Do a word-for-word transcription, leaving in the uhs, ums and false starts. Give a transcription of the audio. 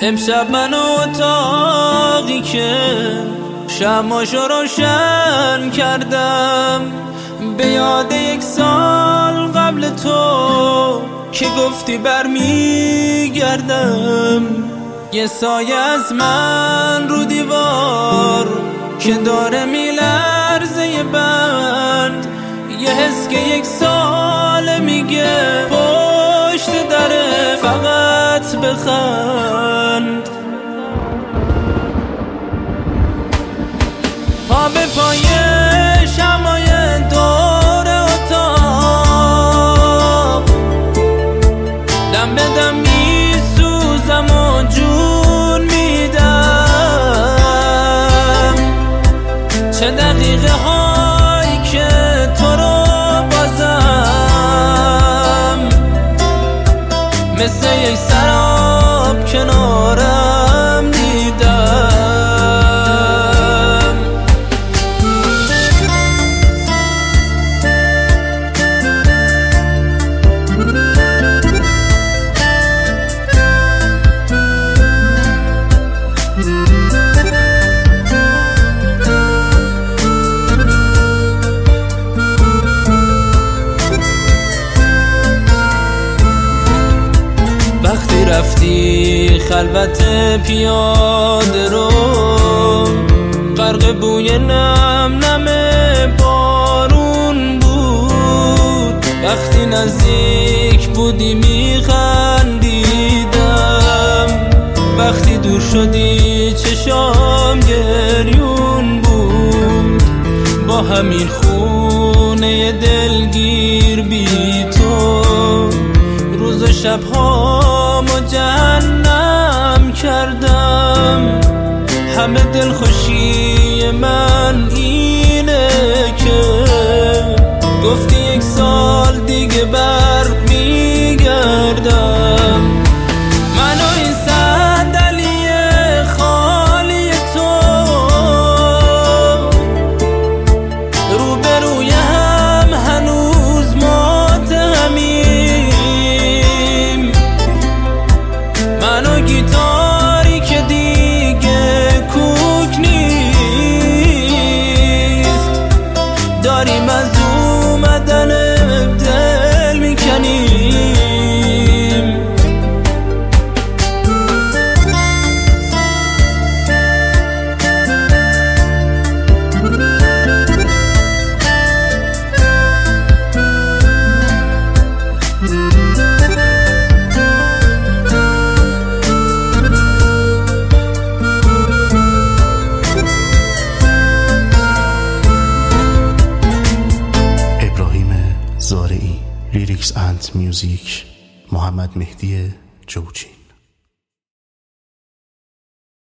امشب من اتاقی که شمعاشو روشن کردم به یاد یک سال قبل تو که گفتی برمیگردم. یه سایه از من رو دیوار که داره میلرزه یه بند، یه حس که یک سال میگه پشت دره فقط بخند. پا به پای شمعای دور اتاق دم به دم میسوزم و جون میدم. چه دقیقه هایی که تو رو بازم مثل یک سراب کنارم دیدم. وقتی رفتی خلوت پیاده رو غرق بوی نم نم بارون بود، وقتی نزدیک بودی میخندیدم، وقتی دور شدی چشام گریون بود. با همین خونه دلگیر بی تو روز و شب‌هامو جهنم کردم. همه دلخوشی من اینه که گفتی یک سال دیگه بر میگردم. من و این صندلی خالی تو روبروی هم هنوز ماتهمیم. من و گیتاری که دیگه کوک نیست داریم از اومدن دل میکنیم. زارعی لیریکس اند میوزیک محمد مهدی جوچی.